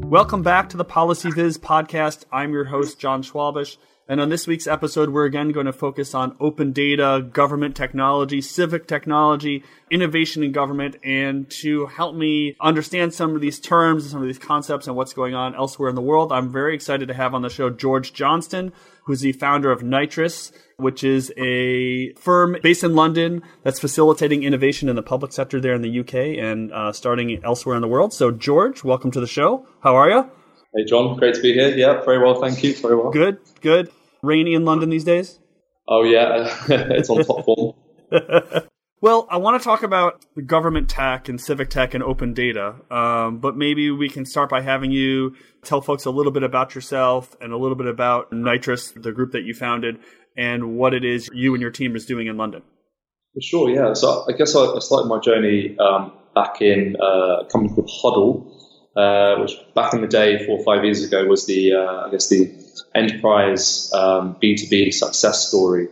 Welcome back to the PolicyViz podcast. I'm your host, John Schwalbish. And on this week's episode, we're again going to focus on open data, government technology, civic technology, innovation in government. And to help me understand some of these terms and some of these concepts and what's going on elsewhere in the world, I'm very excited to have on the show George Johnston, who's the founder of Nitrus, which is a firm based in London that's facilitating innovation in the public sector there in the UK and starting elsewhere in the world. So, George, welcome to the show. How are you? Hey, John. Great to be here. Yeah, very well. Thank you. Very well. Good. Rainy in London these days? Oh, yeah. It's on top form. Well, I want to talk about the government tech and civic tech and open data, but maybe we can start by having you tell folks a little bit about yourself and a little bit about Nitrus, the group that you founded, and what it is you and your team is doing in London. Sure, yeah. So I guess I started my journey back in a company called Huddle, which back in the day, 4 or 5 years ago, was the enterprise B2B success story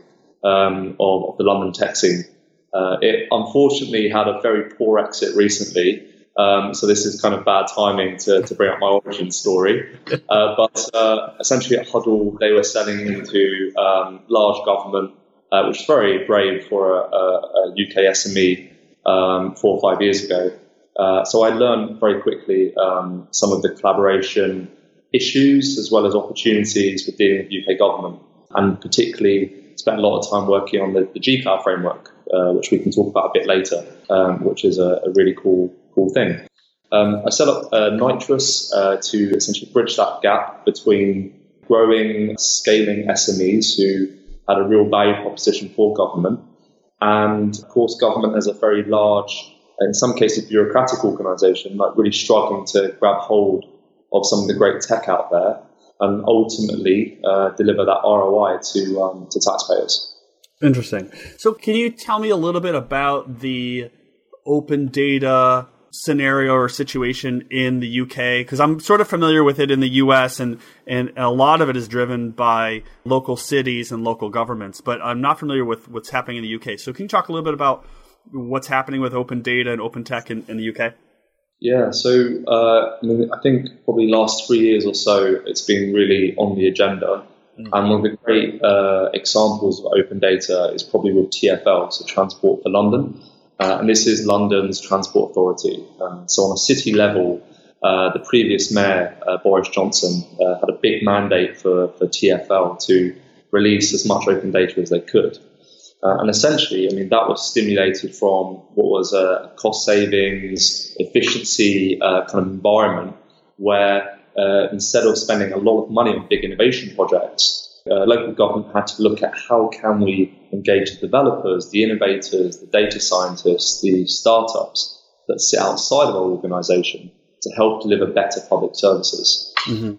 of the London tech scene. It unfortunately had a very poor exit recently, so this is kind of bad timing to bring up my origin story. But essentially at Huddle, they were selling into large government, which is very brave for a UK SME 4 or 5 years ago. So I learned very quickly some of the collaboration issues as well as opportunities with dealing with UK government, and particularly spent a lot of time working on the G-Cloud framework, which we can talk about a bit later, which is a really cool thing. I set up Nitrus to essentially bridge that gap between growing, scaling SMEs who had a real value proposition for government, and of course government as a very large, in some cases bureaucratic organisation, like really struggling to grab hold of some of the great tech out there and ultimately deliver that ROI to taxpayers. Interesting. So can you tell me a little bit about the open data scenario or situation in the UK? Because I'm sort of familiar with it in the US, and a lot of it is driven by local cities and local governments, but I'm not familiar with what's happening in the UK. So can you talk a little bit about what's happening with open data and open tech in the UK? Yeah, so I think probably last 3 years or so, it's been really on the agenda. And one of the great examples of open data is probably with TfL, so Transport for London. And this is London's transport authority. So on a city level, the previous mayor, Boris Johnson, had a big mandate for TfL to release as much open data as they could. And essentially, that was stimulated from what was a cost savings, efficiency kind of environment where instead of spending a lot of money on big innovation projects, local government had to look at how can we engage the developers, the innovators, the data scientists, the startups that sit outside of our organisation to help deliver better public services.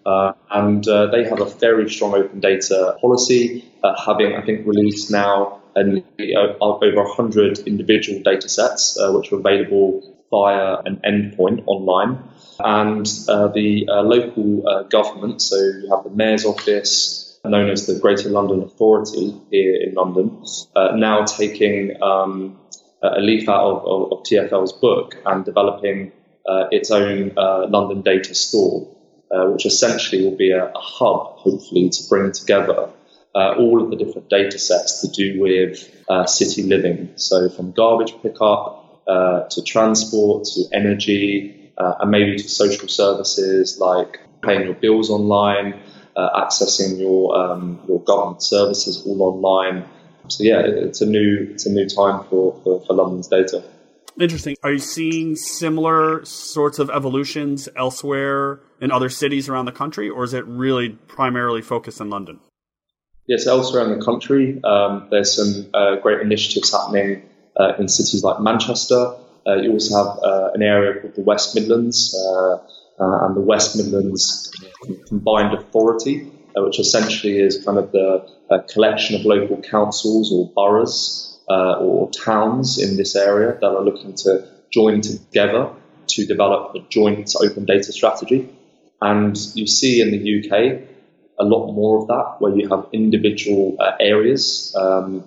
And they have a very strong open data policy, having, I think, released now over 100 individual data sets, which are available via an endpoint online. And the local government, so you have the Mayor's Office, known as the Greater London Authority here in London, now taking a leaf out of TfL's book and developing its own London data store, which essentially will be a hub, hopefully, to bring together all of the different data sets to do with city living. So from garbage pickup to transport to energy and maybe to social services like paying your bills online, accessing your government services all online. So yeah, it's a new time for London's data. Interesting. Are you seeing similar sorts of evolutions elsewhere in other cities around the country, or is it really primarily focused in London? Yes, elsewhere in the country, there's some great initiatives happening in cities like Manchester. You also have an area called the West Midlands, and the West Midlands Combined Authority, which essentially is kind of the collection of local councils or boroughs or towns in this area that are looking to join together to develop a joint open data strategy. And you see in the UK a lot more of that, where you have individual areas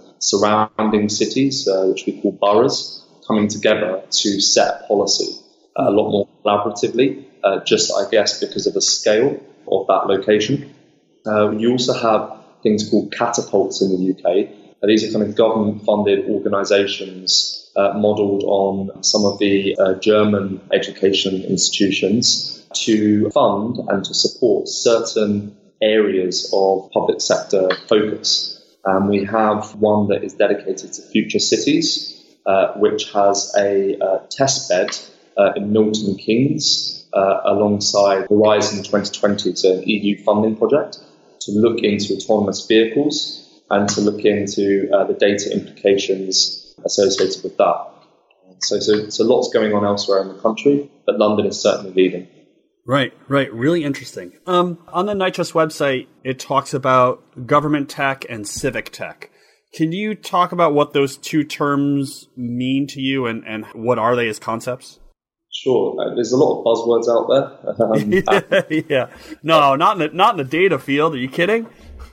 surrounding cities, which we call boroughs, coming together to set policy. a lot more collaboratively, just, I guess, because of the scale of that location. You also have things called catapults in the UK. These are kind of government-funded organisations modelled on some of the German education institutions to fund and to support certain areas of public sector focus. We have one that is dedicated to future cities, which has a test bed in Milton Keynes alongside Horizon 2020, so an EU funding project, to look into autonomous vehicles and to look into the data implications associated with that. So lots going on elsewhere in the country, but London is certainly leading. Right. Really interesting. On the Nitrust website, it talks about government tech and civic tech. Can you talk about what those two terms mean to you and what are they as concepts? Sure. There's a lot of buzzwords out there. Yeah. No, not in the data field. Are you kidding?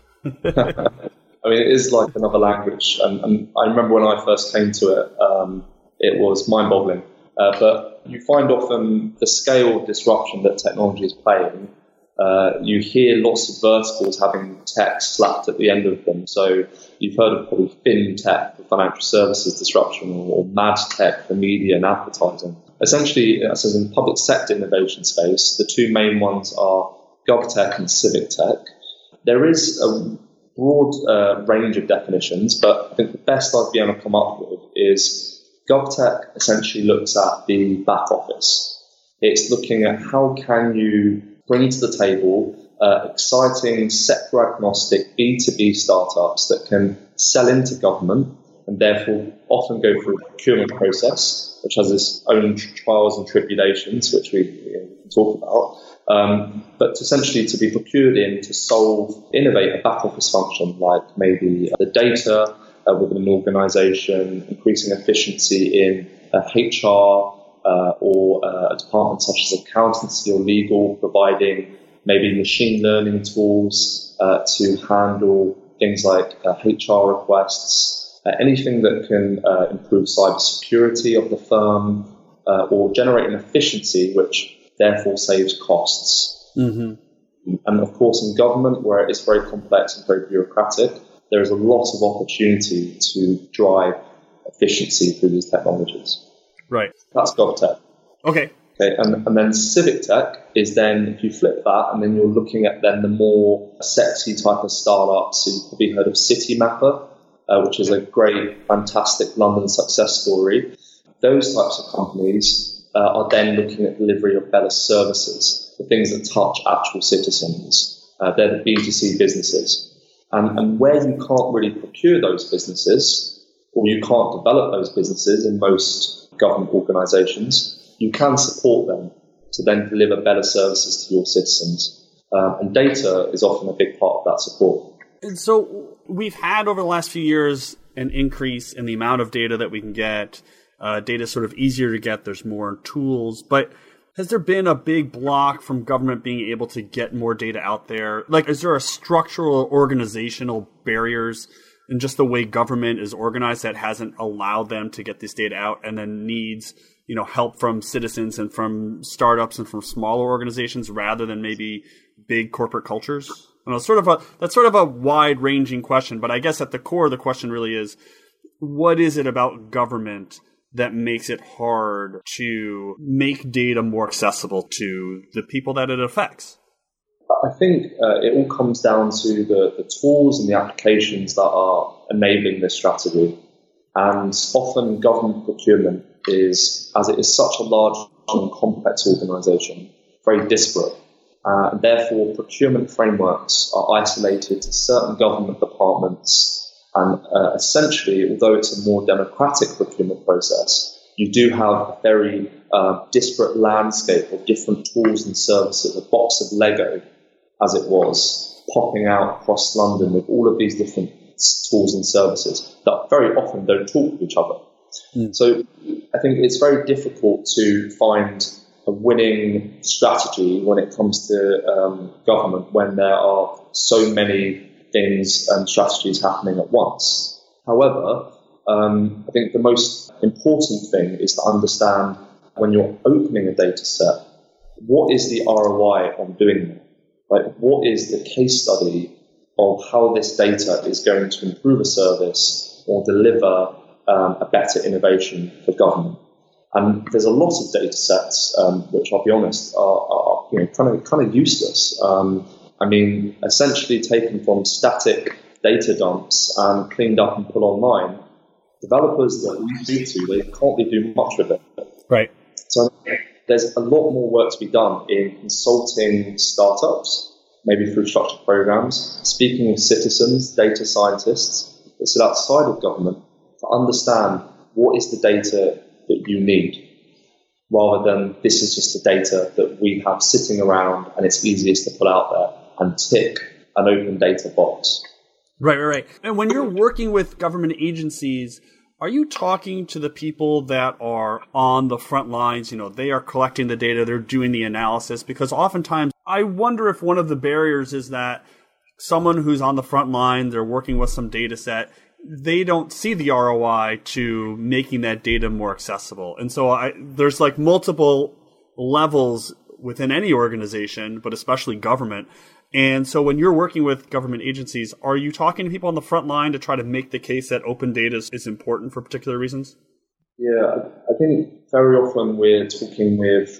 I mean, it is like another language. And I remember when I first came to it, it was mind-boggling. But you find often the scale of disruption that technology is playing. You hear lots of verticals having tech slapped at the end of them. So you've heard of probably FinTech for financial services disruption, or mad tech for media and advertising. Essentially, as in public sector innovation space, the two main ones are GovTech and Civic Tech. There is a broad range of definitions, but I think the best I've been able to come up with is GovTech essentially looks at the back office. It's looking at how can you bring to the table exciting sector agnostic B2B startups that can sell into government and therefore often go through a procurement process, which has its own trials and tribulations, which we can talk about, but essentially to be procured in to innovate a back office function like maybe the data within an organisation, increasing efficiency in HR or a department such as accountancy or legal, providing maybe machine learning tools to handle things like HR requests, anything that can improve cybersecurity of the firm or generate an efficiency which therefore saves costs. Mm-hmm. And of course in government, where it is very complex and very bureaucratic, there is a lot of opportunity to drive efficiency through these technologies. Right. That's GovTech. Okay. And then Civic Tech is then, if you flip that, and then you're looking at then the more sexy type of startups. So you've probably heard of Citymapper, which is a great, fantastic London success story. Those types of companies are then looking at delivery of better services, the things that touch actual citizens. They're the B2C businesses. And where you can't really procure those businesses, or you can't develop those businesses in most government organisations, you can support them to then deliver better services to your citizens. And data is often a big part of that support. And so we've had over the last few years an increase in the amount of data that we can get. Data is sort of easier to get. There's more tools. But has there been a big block from government being able to get more data out there? Like, is there a structural organizational barriers in just the way government is organized that hasn't allowed them to get this data out and then needs, help from citizens and from startups and from smaller organizations rather than maybe big corporate cultures? That's sort of a wide-ranging question, but I guess at the core of the question really is, what is it about government that makes it hard to make data more accessible to the people that it affects? I think it all comes down to the tools and the applications that are enabling this strategy. And often government procurement is, as it is such a large and complex organisation, very disparate. And therefore, procurement frameworks are isolated to certain government departments. And essentially, although it's a more democratic procurement process, you do have a very disparate landscape of different tools and services, a box of Lego, as it was, popping out across London with all of these different tools and services that very often don't talk to each other. Mm. So I think it's very difficult to find a winning strategy when it comes to government when there are so many things and strategies happening at once. However, I think the most important thing is to understand when you're opening a data set, what is the ROI on doing that? Like, what is the case study of how this data is going to improve a service or deliver a better innovation for government? And there's a lot of data sets, which I'll be honest, are kind of useless. Essentially taken from static data dumps and cleaned up and put online. Developers that we speak to, they can't really do much with it. Right. So there's a lot more work to be done in consulting startups, maybe through structured programs, speaking with citizens, data scientists that sit outside of government to understand what is the data that you need, rather than this is just the data that we have sitting around and it's easiest to pull out there and tick an open data box. Right. And when you're working with government agencies, are you talking to the people that are on the front lines? They are collecting the data, they're doing the analysis, because oftentimes I wonder if one of the barriers is that someone who's on the front line, they're working with some data set, they don't see the ROI to making that data more accessible. And so there's like multiple levels within any organization, but especially government. And so when you're working with government agencies, are you talking to people on the front line to try to make the case that open data is important for particular reasons? Yeah, I think very often we're talking with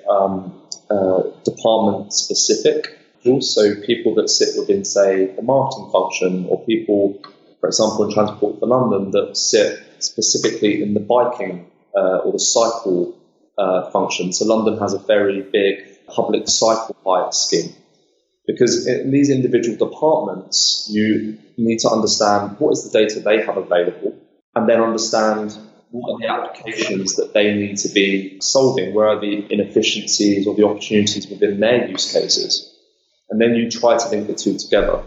department-specific people, so people that sit within, say, the marketing function, or people, for example, in Transport for London, that sit specifically in the biking or the cycle function. So London has a very big public cycle hire scheme. Because in these individual departments, you need to understand what is the data they have available, and then understand what are the applications that they need to be solving, where are the inefficiencies or the opportunities within their use cases. And then you try to link the two together.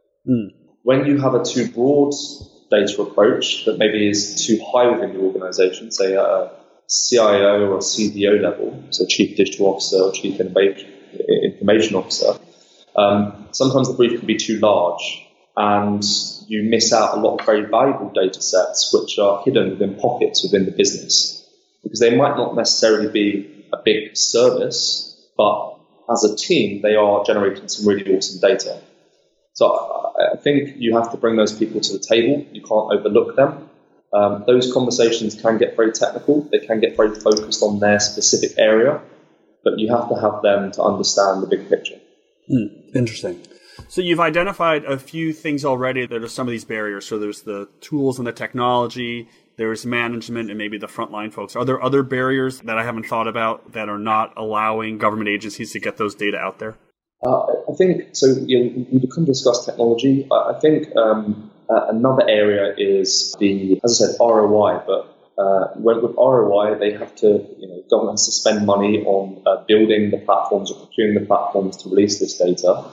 When you have a too broad data approach that maybe is too high within your organization, say at a CIO or a CDO level, so Chief Digital Officer or Chief Information Officer, sometimes the brief can be too large and you miss out a lot of very valuable data sets which are hidden within pockets within the business, because they might not necessarily be a big service, but as a team they are generating some really awesome data. So I think you have to bring those people to the table. You can't overlook them. Those conversations can get very technical. They can get very focused on their specific area, but you have to have them to understand the big picture. Interesting. So you've identified a few things already that are some of these barriers. So there's the tools and the technology, there's management, and maybe the frontline folks. Are there other barriers that I haven't thought about that are not allowing government agencies to get those data out there? I think, so we can discuss technology. I think another area is as I said, ROI, but with ROI, they have to, government has to spend money on building the platforms or procuring the platforms to release this data.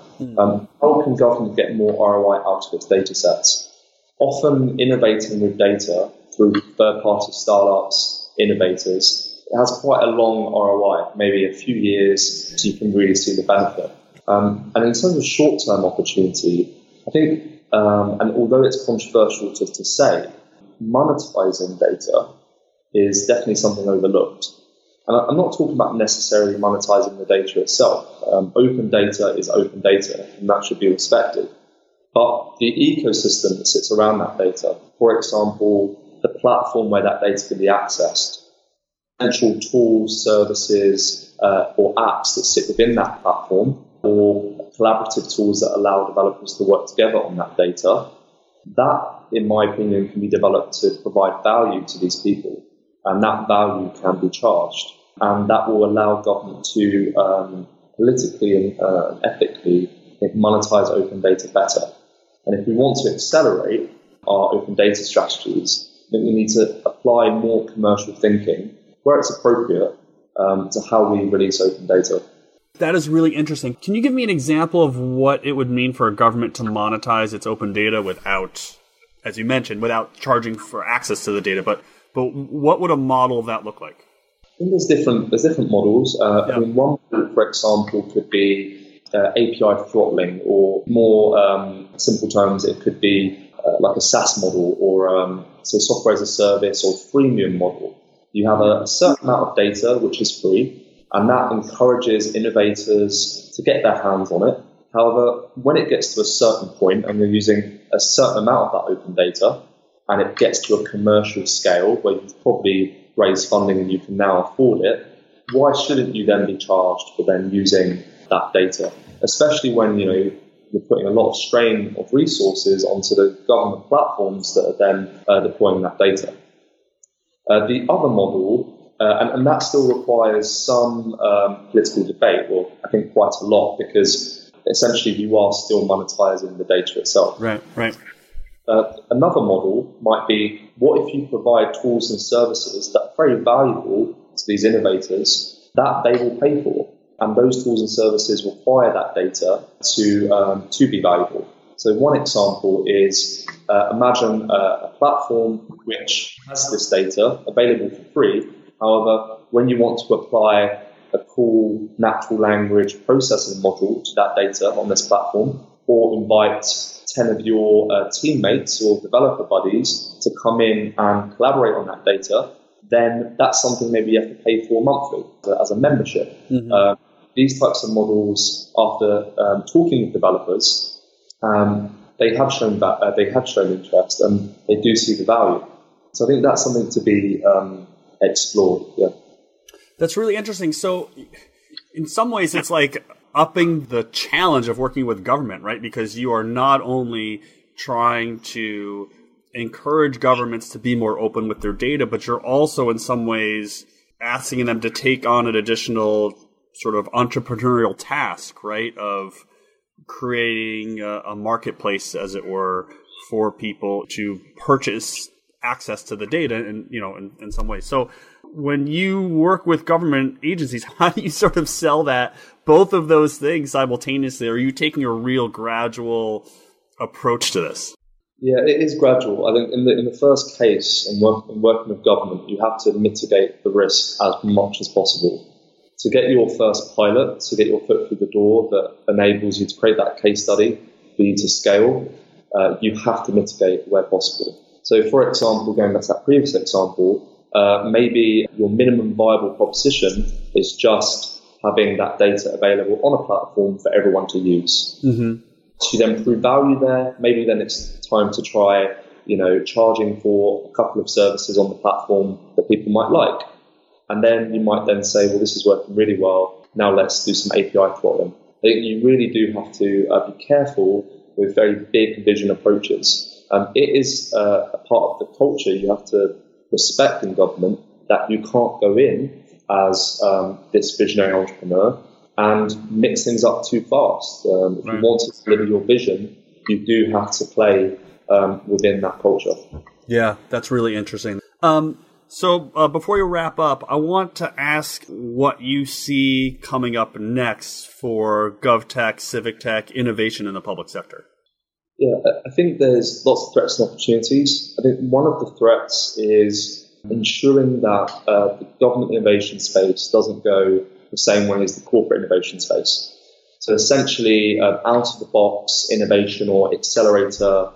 How can government get more ROI out of its data sets? Often innovating with data through third-party startups, innovators, it has quite a long ROI, maybe a few years, so you can really see the benefit. And in terms of short-term opportunity, I think, and although it's controversial to say, monetizing data is definitely something overlooked. And I'm not talking about necessarily monetizing the data itself. Open data is open data, and that should be respected. But the ecosystem that sits around that data, for example, the platform where that data can be accessed, potential tools, services, or apps that sit within that platform, or collaborative tools that allow developers to work together on that data, that, in my opinion, can be developed to provide value to these people, and that value can be charged, and that will allow government to politically and ethically monetize open data better. And if we want to accelerate our open data strategies, then we need to apply more commercial thinking where it's appropriate to how we release open data. That is really interesting. Can you give me an example of what it would mean for a government to monetize its open data without, as you mentioned, without charging for access to the data? But what would a model of that look like? I think there's different models. I mean, one, for example, could be API throttling, or more simple terms, it could be like a SaaS model, or say software as a service or freemium model. You have a certain amount of data which is free, and that encourages innovators to get their hands on it. However, when it gets to a certain point and you're using a certain amount of that open data, and it gets to a commercial scale where you've probably raised funding and you can now afford it, why shouldn't you then be charged for then using that data? Especially when, you're putting a lot of strain of resources onto the government platforms that are then deploying that data. The other model, and that still requires some political debate, or I think quite a lot, because essentially you are still monetizing the data itself. Right. Another model might be, what if you provide tools and services that are very valuable to these innovators that they will pay for? And those tools and services require that data to be valuable. So one example is, imagine a platform which has this data available for free. However, when you want to apply a cool natural language processing module to that data on this platform, or invite 10 of your teammates or developer buddies to come in and collaborate on that data, then that's something maybe you have to pay for monthly as a membership. Mm-hmm. These types of models, after talking with developers, they have shown interest and they do see the value. So I think that's something to be explored. Yeah, that's really interesting. So, in some ways, it's like upping the challenge of working with government, right? Because you are not only trying to encourage governments to be more open with their data, but you're also in some ways asking them to take on an additional sort of entrepreneurial task, right? Of creating a marketplace, as it were, for people to purchase access to the data in some ways. So when you work with government agencies, how do you sort of sell that, both of those things simultaneously? Are you taking a real gradual approach to this? Yeah, it is gradual. I think in the first case, in working with government, you have to mitigate the risk as much as possible. To get your first pilot, to get your foot through the door that enables you to create that case study for you to scale, you have to mitigate where possible. So, for example, going back to that previous example, maybe your minimum viable proposition is just having that data available on a platform for everyone to use. Mm-hmm. To then prove value there, maybe then it's time to try, charging for a couple of services on the platform that people might like. And then you might then say, well, this is working really well. Now let's do some API throttling. I think you really do have to be careful with very big vision approaches. It is a part of the culture you have to respect in government, that you can't go in as this visionary entrepreneur and mix things up too fast. If you want to deliver your vision, you do have to play within that culture. Yeah, that's really interesting. So before you wrap up, I want to ask what you see coming up next for GovTech, civic tech, innovation in the public sector. Yeah, I think there's lots of threats and opportunities. I think one of the threats is ensuring that the government innovation space doesn't go the same way as the corporate innovation space. So essentially, out-of-the-box innovation or accelerator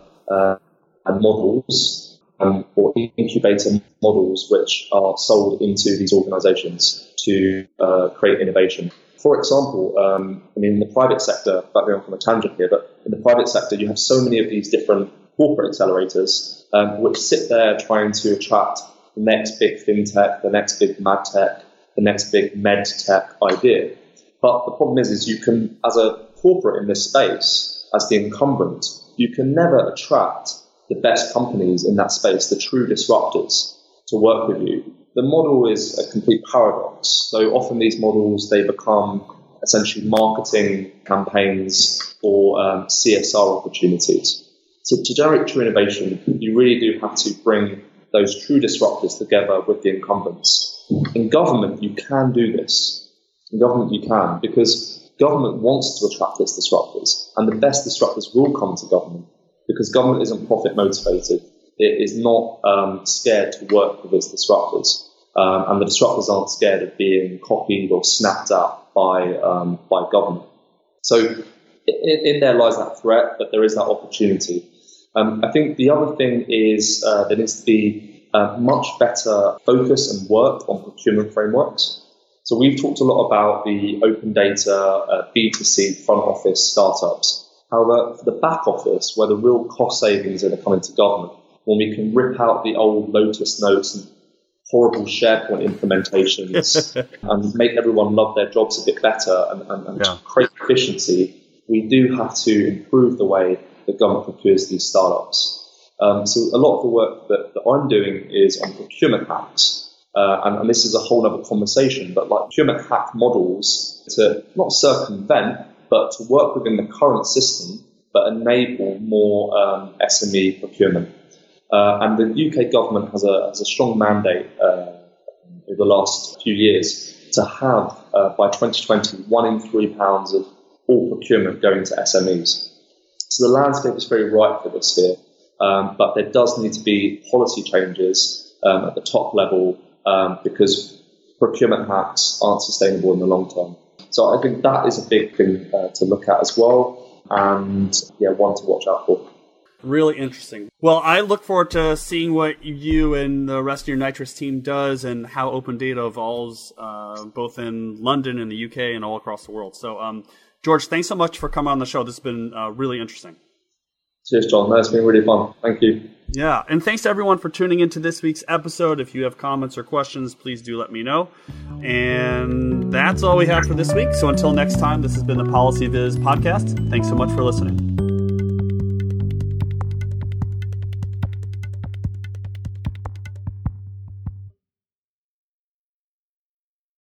models or incubator models which are sold into these organizations to create innovation. For example, in the private sector, back going off on a tangent here, but in the private sector, you have so many of these different corporate accelerators which sit there trying to attract the next big fintech, the next big mad tech, the next big med tech idea. But the problem is you can, as a corporate in this space, as the incumbent, you can never attract the best companies in that space, the true disruptors, to work with you. The model is a complete paradox. So often these models, they become essentially marketing campaigns or CSR opportunities. So to generate true innovation, you really do have to bring those true disruptors together with the incumbents. In government, you can do this. In government, you can, because government wants to attract its disruptors, and the best disruptors will come to government, because government isn't profit motivated. It is not scared to work with its disruptors, and the disruptors aren't scared of being copied or snapped up by government. So in there lies that threat, but there is that opportunity. I think the other thing is there needs to be much better focus and work on procurement frameworks. So we've talked a lot about the open data, B2C front office startups. However, for the back office, where the real cost savings are going to come into government, when we can rip out the old Lotus Notes and horrible SharePoint implementations and make everyone love their jobs a bit better and create efficiency, we do have to improve the way the government procures these startups. So a lot of the work that I'm doing is on procurement hacks. And this is a whole other conversation, but like procurement hack models to not circumvent, but to work within the current system, but enable more SME procurement. And the UK government has a strong mandate over the last few years to have, by 2020, £1 in £3 of all procurement going to SMEs. So the landscape is very ripe for this here, but there does need to be policy changes at the top level because procurement hacks aren't sustainable in the long term. So I think that is a big thing to look at as well, and one to watch out for. Really interesting. Well, I look forward to seeing what you and the rest of your Nitrous team does and how open data evolves both in London and the UK and all across the world. So, George, thanks so much for coming on the show. This has been really interesting. Cheers, John. That's been really fun. Thank you. Yeah, and thanks to everyone for tuning into this week's episode. If you have comments or questions, please do let me know. And that's all we have for this week. So until next time, this has been the PolicyViz podcast. Thanks so much for listening.